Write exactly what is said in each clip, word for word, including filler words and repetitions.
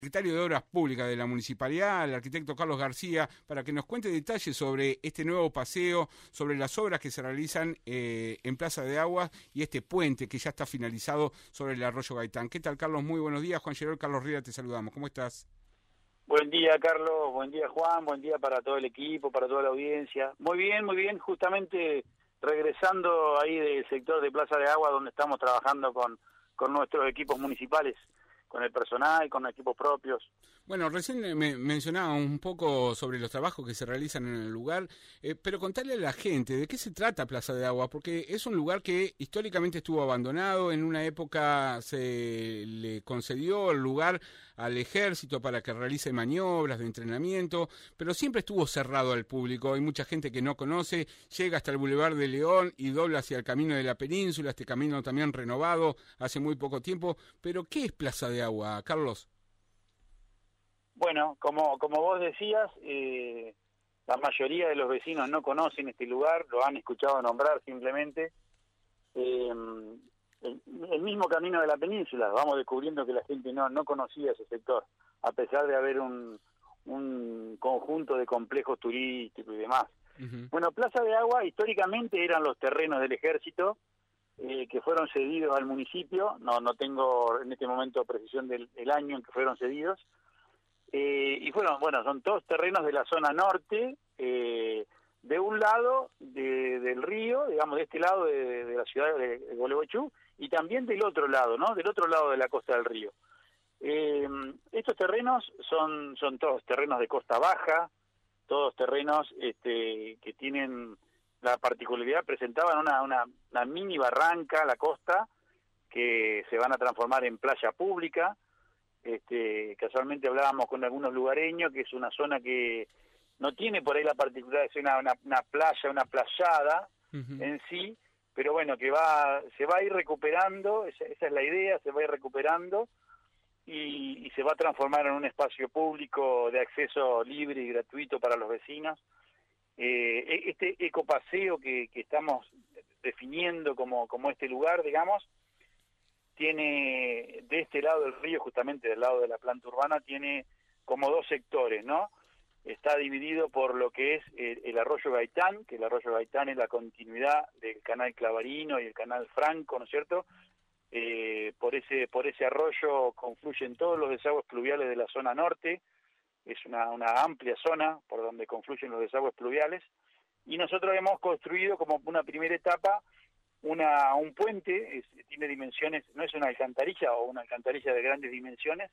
Secretario de Obras Públicas de la Municipalidad, el arquitecto Carlos García, para que nos cuente detalles sobre este nuevo paseo, sobre las obras que se realizan eh, en Plaza de Aguas y este puente que ya está finalizado sobre el arroyo Gaitán. ¿Qué tal, Carlos? Muy buenos días. Juan Gerol, Carlos Riera, te saludamos. ¿Cómo estás? Buen día, Carlos. Buen día, Juan. Buen día para todo el equipo, para toda la audiencia. Muy bien, muy bien. Justamente regresando ahí del sector de Plaza de Aguas, donde estamos trabajando con, con nuestros equipos municipales, con el personal, con equipos propios. Bueno, recién me mencionaba un poco sobre los trabajos que se realizan en el lugar, eh, pero contarle a la gente de qué se trata Plaza de Aguas, porque es un lugar que históricamente estuvo abandonado, en una época se le concedió el lugar al ejército para que realice maniobras de entrenamiento, pero siempre estuvo cerrado al público. Hay mucha gente que no conoce, llega hasta el Boulevard de León y dobla hacia el camino de la península, este camino también renovado hace muy poco tiempo. Pero ¿qué es Plaza de Agua, Carlos? Bueno, como como vos decías, eh, la mayoría de los vecinos no conocen este lugar, lo han escuchado nombrar simplemente. Eh, el, el mismo camino de la península, vamos descubriendo que la gente no no conocía ese sector, a pesar de haber un, un conjunto de complejos turísticos y demás. Uh-huh. Bueno, Plaza de Agua históricamente eran los terrenos del ejército, eh, que fueron cedidos al municipio. No no tengo en este momento precisión del el año en que fueron cedidos. Eh, y fueron, bueno, son todos terrenos de la zona norte, eh, de un lado de, del río, digamos, de este lado de, de la ciudad de, de Gualeguaychú, y también del otro lado, ¿no? Del otro lado de la costa del río. Eh, estos terrenos son son todos terrenos de costa baja, todos terrenos este, que tienen la particularidad, presentaban una, una, una mini barranca a la costa, que se van a transformar en playa pública. Este, casualmente hablábamos con algunos lugareños, que es una zona que no tiene por ahí la particularidad de ser una, una, una playa, una playada uh-huh. en sí, pero bueno, que va se va a ir recuperando, esa, esa es la idea, se va a ir recuperando y, y se va a transformar en un espacio público de acceso libre y gratuito para los vecinos. Eh, este ecopaseo que, que estamos definiendo como, como este lugar, digamos, tiene de este lado del río, justamente del lado de la planta urbana, tiene como dos sectores, ¿no? Está dividido por lo que es el, el arroyo Gaitán, que el arroyo Gaitán es la continuidad del canal Clavarino y el canal Franco, ¿no es cierto? Eh, por ese por ese arroyo confluyen todos los desagües pluviales de la zona norte, es una, una amplia zona por donde confluyen los desagües pluviales, y nosotros hemos construido como una primera etapa Una, un puente, es, tiene dimensiones, no es una alcantarilla o una alcantarilla de grandes dimensiones,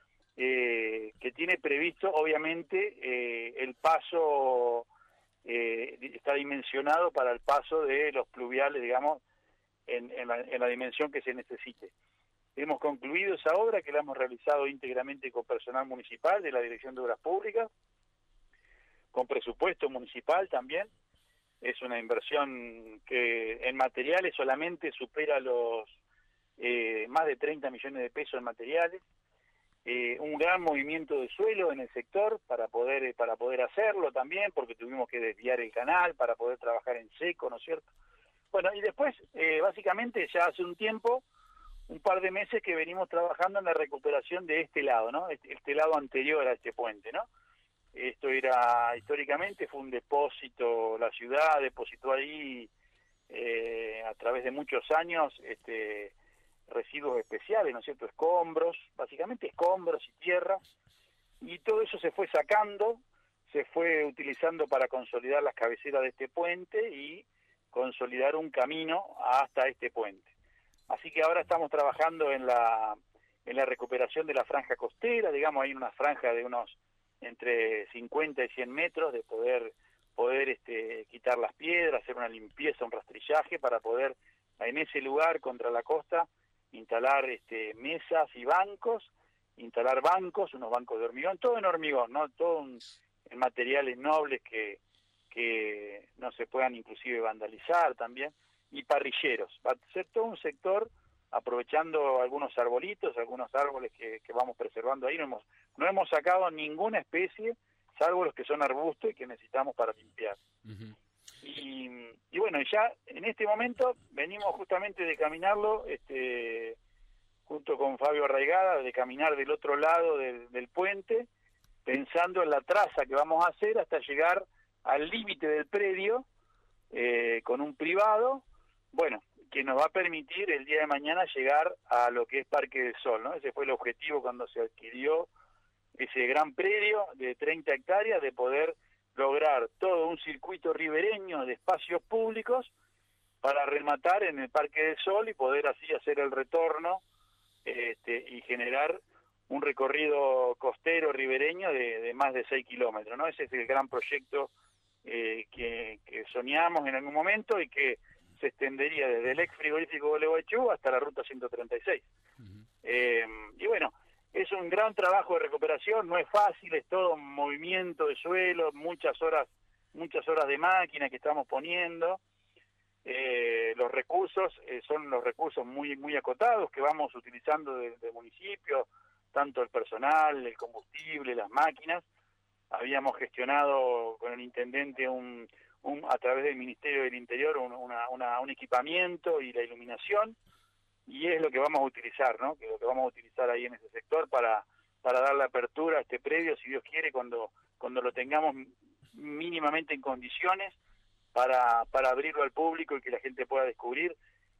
eh, que tiene previsto obviamente eh, el paso, eh, está dimensionado para el paso de los pluviales, digamos, en, en, la, en la dimensión que se necesite. Hemos concluido esa obra, que la hemos realizado íntegramente con personal municipal de la Dirección de Obras Públicas, con presupuesto municipal también. Es una inversión que en materiales solamente supera los eh, más de treinta millones de pesos en materiales, eh, un gran movimiento de suelo en el sector para poder para poder hacerlo también, porque tuvimos que desviar el canal para poder trabajar en seco, ¿no es cierto? Bueno, y después, eh, básicamente ya hace un tiempo, un par de meses que venimos trabajando en la recuperación de este lado, ¿no? Este, este lado anterior a este puente, ¿no? Esto era, históricamente fue un depósito, la ciudad depositó ahí eh, a través de muchos años este, residuos especiales, ¿no es cierto?, escombros, básicamente escombros y tierra, y todo eso se fue sacando, se fue utilizando para consolidar las cabeceras de este puente y consolidar un camino hasta este puente. Así que ahora estamos trabajando en la, en la recuperación de la franja costera, digamos, hay una franja de unos entre cincuenta y cien metros, de poder poder este, quitar las piedras, hacer una limpieza, un rastrillaje, para poder en ese lugar contra la costa instalar este, mesas y bancos, instalar bancos, unos bancos de hormigón, todo en hormigón, no todo un, en materiales nobles que, que no se puedan inclusive vandalizar también, y parrilleros. Va a ser todo un sector aprovechando algunos arbolitos, algunos árboles que, que vamos preservando ahí. No hemos, no hemos sacado ninguna especie, salvo los que son arbustos y que necesitamos para limpiar. Uh-huh. Y, y bueno, ya en este momento venimos justamente de caminarlo este, junto con Fabio Arraigada, de caminar del otro lado del, del puente, pensando en la traza que vamos a hacer hasta llegar al límite del predio, eh, con un privado, bueno, que nos va a permitir el día de mañana llegar a lo que es Parque del Sol, ¿no? Ese fue el objetivo cuando se adquirió ese gran predio de treinta hectáreas, de poder lograr todo un circuito ribereño de espacios públicos para rematar en el Parque del Sol y poder así hacer el retorno este, y generar un recorrido costero ribereño de, de más de seis kilómetros, ¿no? Ese es el gran proyecto eh, que, que soñamos en algún momento y que se extendería desde el ex frigorífico Gualeguaychú hasta la ruta ciento treinta y seis. Uh-huh. Eh, y bueno, es un gran trabajo de recuperación, no es fácil, es todo un movimiento de suelo, muchas horas, muchas horas de máquina que estamos poniendo. Eh, los recursos eh, son los recursos muy muy acotados que vamos utilizando del de municipio, tanto el personal, el combustible, las máquinas. Habíamos gestionado con el intendente un, un a través del Ministerio del Interior un, una, una, un equipamiento y la iluminación, y es lo que vamos a utilizar, ¿no? Que es lo que vamos a utilizar ahí en ese sector para para darle apertura a este predio, si Dios quiere, cuando cuando lo tengamos mínimamente en condiciones para para abrirlo al público y que la gente pueda descubrir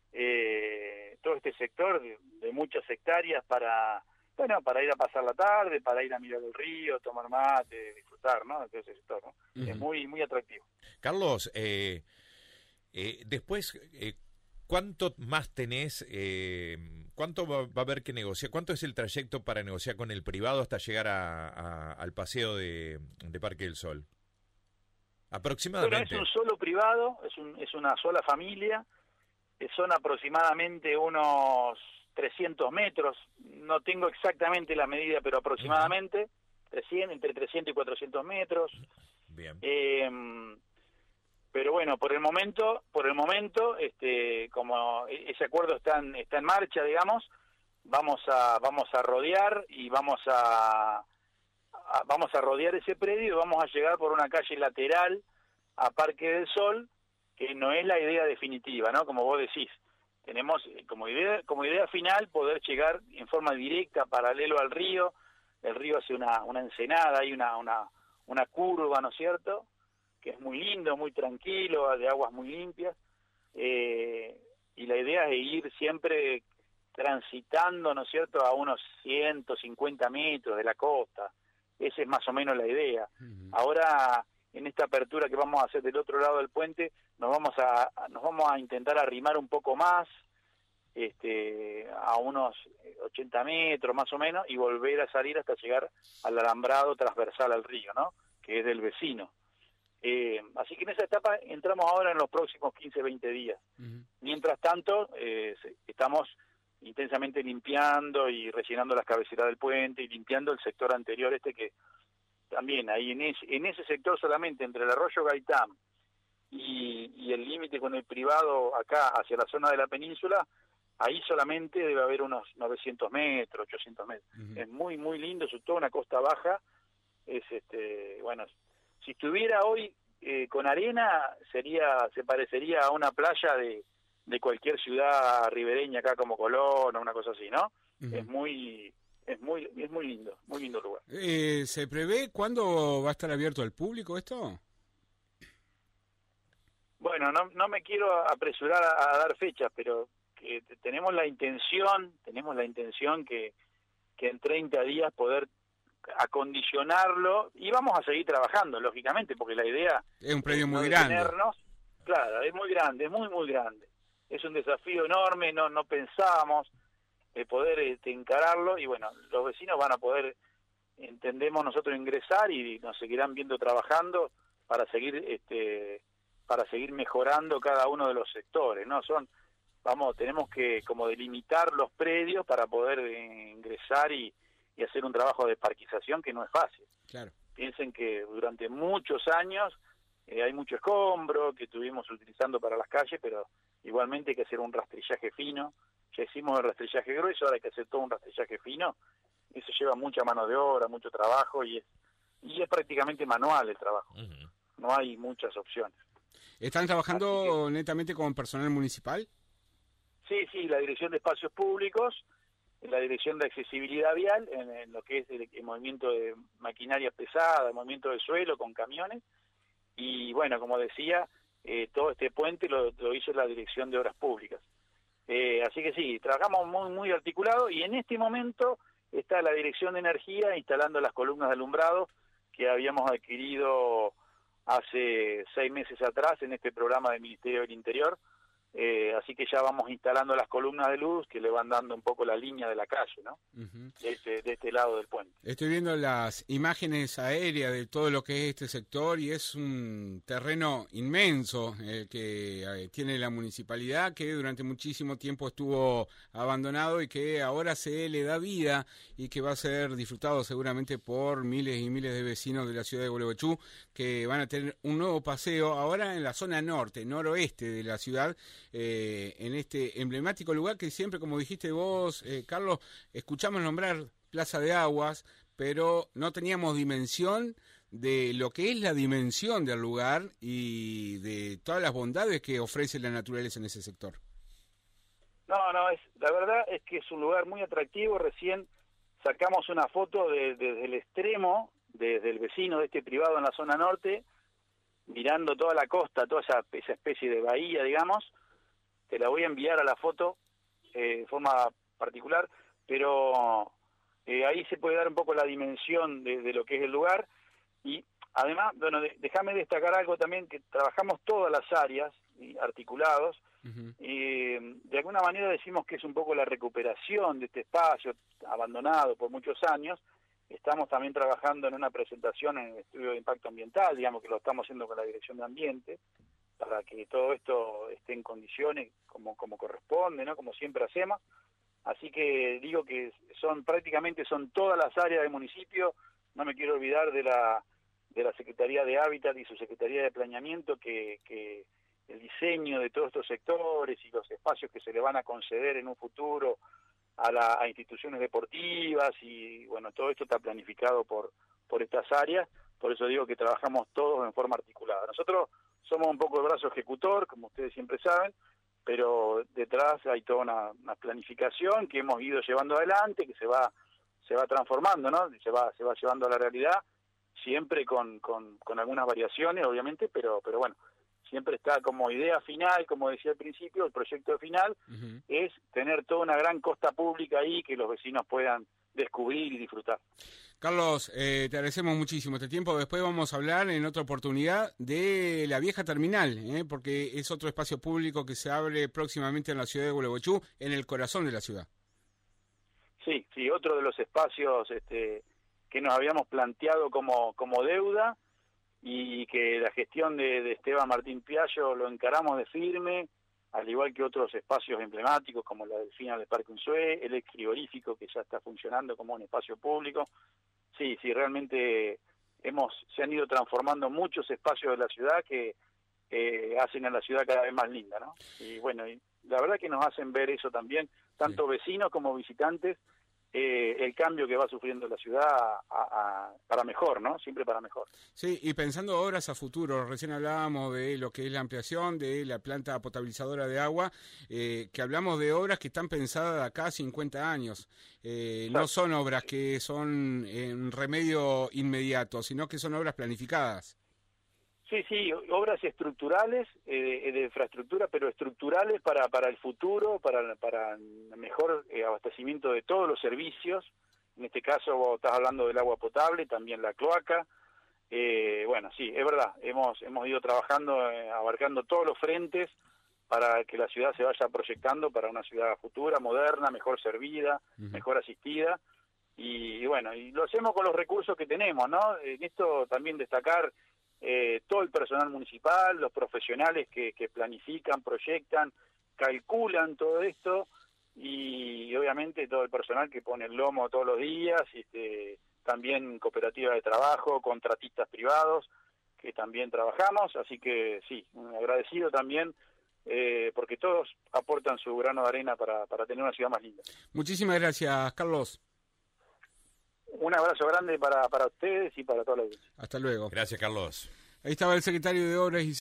eh, todo este sector de, de muchas hectáreas para bueno para ir a pasar la tarde, para ir a mirar el río, tomar mate, disfrutar, ¿no? De ese sector, ¿no? Uh-huh. Es muy muy atractivo. Carlos, eh, eh, después eh, ¿cuánto más tenés? Eh, ¿Cuánto va, va a haber que negociar? ¿Cuánto es el trayecto para negociar con el privado hasta llegar a, a, al paseo de, de Parque del Sol? Aproximadamente. Bueno, es un solo privado, es, un, es una sola familia, son aproximadamente unos trescientos metros, no tengo exactamente la medida, pero aproximadamente, uh-huh. trescientos, entre trescientos y cuatrocientos metros. Bien. Eh, pero bueno, por el momento, por el momento, este, como ese acuerdo está en, está en marcha, digamos, vamos a, vamos a rodear y vamos a... vamos a rodear ese predio y vamos a llegar por una calle lateral a Parque del Sol, que no es la idea definitiva, ¿no? Como vos decís, tenemos como idea como idea final poder llegar en forma directa, paralelo al río. El río hace una, una ensenada, hay una, una, una curva, ¿no es cierto?, que es muy lindo, muy tranquilo, de aguas muy limpias, eh, y la idea es ir siempre transitando, ¿no es cierto?, a unos ciento cincuenta metros de la costa. Esa es más o menos la idea. Uh-huh. Ahora, en esta apertura que vamos a hacer del otro lado del puente, nos vamos a nos vamos a intentar arrimar un poco más, este, a unos ochenta metros más o menos, y volver a salir hasta llegar al alambrado transversal al río, ¿no?, que es del vecino. Eh, así que en esa etapa entramos ahora en los próximos quince, veinte días. Uh-huh. Mientras tanto, eh, estamos intensamente limpiando y rellenando las cabeceras del puente y limpiando el sector anterior este, que también ahí en ese, en ese sector solamente entre el arroyo Gaitán y, y el límite con el privado acá hacia la zona de la península, ahí solamente debe haber unos novecientos metros, ochocientos metros. Uh-huh. Es muy muy lindo, es toda una costa baja. Es este bueno, si estuviera hoy eh, con arena, sería se parecería a una playa de de cualquier ciudad ribereña acá como Colón o una cosa así, ¿no? Uh-huh. Es muy es muy es muy lindo, muy lindo lugar. Eh, ¿Se prevé cuándo va a estar abierto al público esto? Bueno, no no me quiero apresurar a, a dar fechas, pero que tenemos la intención, tenemos la intención que que en treinta días poder acondicionarlo, y vamos a seguir trabajando, lógicamente, porque la idea es un predio es muy no grande. Detenernos. Claro, es muy grande, es muy muy grande. Es un desafío enorme, no no pensábamos de poder este, encararlo, y bueno, los vecinos van a poder, entendemos nosotros, ingresar y nos seguirán viendo trabajando para seguir este para seguir mejorando cada uno de los sectores, ¿no? Son vamos, tenemos que como delimitar los predios para poder eh, ingresar y, y hacer un trabajo de parquización que no es fácil. Claro. Piensen que durante muchos años eh, hay mucho escombro que estuvimos utilizando para las calles, pero igualmente hay que hacer un rastrillaje fino. Ya hicimos el rastrillaje grueso, ahora hay que hacer todo un rastrillaje fino. Eso lleva mucha mano de obra, mucho trabajo, y es y es prácticamente manual el trabajo. Uh-huh. No hay muchas opciones. ¿Están trabajando que, netamente con personal municipal? Sí, sí, la Dirección de Espacios Públicos la Dirección de Accesibilidad Vial, en, en lo que es el, el movimiento de maquinaria pesada, el movimiento del suelo con camiones, y bueno, como decía, eh, todo este puente lo, lo hizo la Dirección de Obras Públicas. Eh, así que sí, trabajamos muy, muy articulado, y en este momento está la Dirección de Energía instalando las columnas de alumbrado que habíamos adquirido hace seis meses atrás en este programa del Ministerio del Interior. Eh, así que ya vamos instalando las columnas de luz que le van dando un poco la línea de la calle, ¿no? Uh-huh. de, este, de este lado del puente. Estoy viendo las imágenes aéreas de todo lo que es este sector y es un terreno inmenso el que eh, tiene la municipalidad, que durante muchísimo tiempo estuvo abandonado y que ahora se le da vida y que va a ser disfrutado seguramente por miles y miles de vecinos de la ciudad de Gualeguaychú, que van a tener un nuevo paseo ahora en la zona norte, noroeste de la ciudad, Eh, en este emblemático lugar que siempre, como dijiste vos, eh, Carlos, escuchamos nombrar Plaza de Aguas, pero no teníamos dimensión de lo que es la dimensión del lugar y de todas las bondades que ofrece la naturaleza en ese sector. No, no, es la verdad es que es un lugar muy atractivo. Recién sacamos una foto de, de, desde el extremo, desde el vecino de este privado en la zona norte, mirando toda la costa, toda esa, esa especie de bahía, digamos. Te la voy a enviar a la foto eh, de forma particular, pero eh, ahí se puede dar un poco la dimensión de, de lo que es el lugar. Y además, bueno, de, déjame destacar algo también, que trabajamos todas las áreas y articulados. Uh-huh. eh, de alguna manera decimos que es un poco la recuperación de este espacio abandonado por muchos años. Estamos también trabajando en una presentación en el estudio de impacto ambiental, digamos que lo estamos haciendo con la Dirección de Ambiente, para que todo esto esté en condiciones como, como corresponde, ¿no? Como siempre hacemos. Así que digo que son prácticamente son todas las áreas del municipio. No me quiero olvidar de la de la Secretaría de Hábitat y su Secretaría de Planeamiento, que, que el diseño de todos estos sectores y los espacios que se le van a conceder en un futuro a, la, a instituciones deportivas, y bueno, todo esto está planificado por, por estas áreas. Por eso digo que trabajamos todos en forma articulada. Nosotros somos un poco el brazo ejecutor, como ustedes siempre saben, pero detrás hay toda una, una planificación que hemos ido llevando adelante, que se va se va transformando, ¿no? Se va se va llevando a la realidad, siempre con, con, con algunas variaciones, obviamente, pero pero bueno, siempre está como idea final, como decía al principio, el proyecto final uh-huh. es tener toda una gran costa pública ahí que los vecinos puedan descubrir y disfrutar. Carlos, eh, te agradecemos muchísimo este tiempo. Después vamos a hablar en otra oportunidad de la vieja terminal, ¿eh? porque es otro espacio público que se abre próximamente en la ciudad de Gualeguaychú, en el corazón de la ciudad. Sí, sí, otro de los espacios este, que nos habíamos planteado como, como deuda, y que la gestión de, de Esteban Martín Piaggio lo encaramos de firme, al igual que otros espacios emblemáticos como la Delfina del Parque Unzué, el ex frigorífico que ya está funcionando como un espacio público. Sí, sí, realmente hemos se han ido transformando muchos espacios de la ciudad que eh, hacen a la ciudad cada vez más linda, ¿no? Y bueno, y la verdad que nos hacen ver eso también, tanto sí. vecinos como visitantes, eh, el cambio que va sufriendo la ciudad a, a, para mejor, ¿no? Siempre para mejor. Sí, y pensando obras a futuro, recién hablábamos de lo que es la ampliación de la planta potabilizadora de agua, eh, que hablamos de obras que están pensadas de acá a cincuenta años. Eh, no son obras que son en remedio inmediato, sino que son obras planificadas. Sí, sí, obras estructurales, eh, de infraestructura, pero estructurales para, para el futuro, para, para el mejor eh, abastecimiento de todos los servicios. En este caso vos estás hablando del agua potable, también la cloaca. Eh, bueno, sí, es verdad, hemos, hemos ido trabajando, eh, abarcando todos los frentes para que la ciudad se vaya proyectando para una ciudad futura, moderna, mejor servida, uh-huh. mejor asistida. Y, y bueno, y lo hacemos con los recursos que tenemos, ¿no? En esto también destacar Eh, todo el personal municipal, los profesionales que, que planifican, proyectan, calculan todo esto, y, y obviamente todo el personal que pone el lomo todos los días, este, también cooperativas de trabajo, contratistas privados que también trabajamos, así que sí, agradecido también eh, porque todos aportan su grano de arena para, para tener una ciudad más linda. Muchísimas gracias, Carlos. Un abrazo grande para, para ustedes y para toda la audiencia. Hasta luego. Gracias, Carlos. Ahí estaba el secretario de Obras y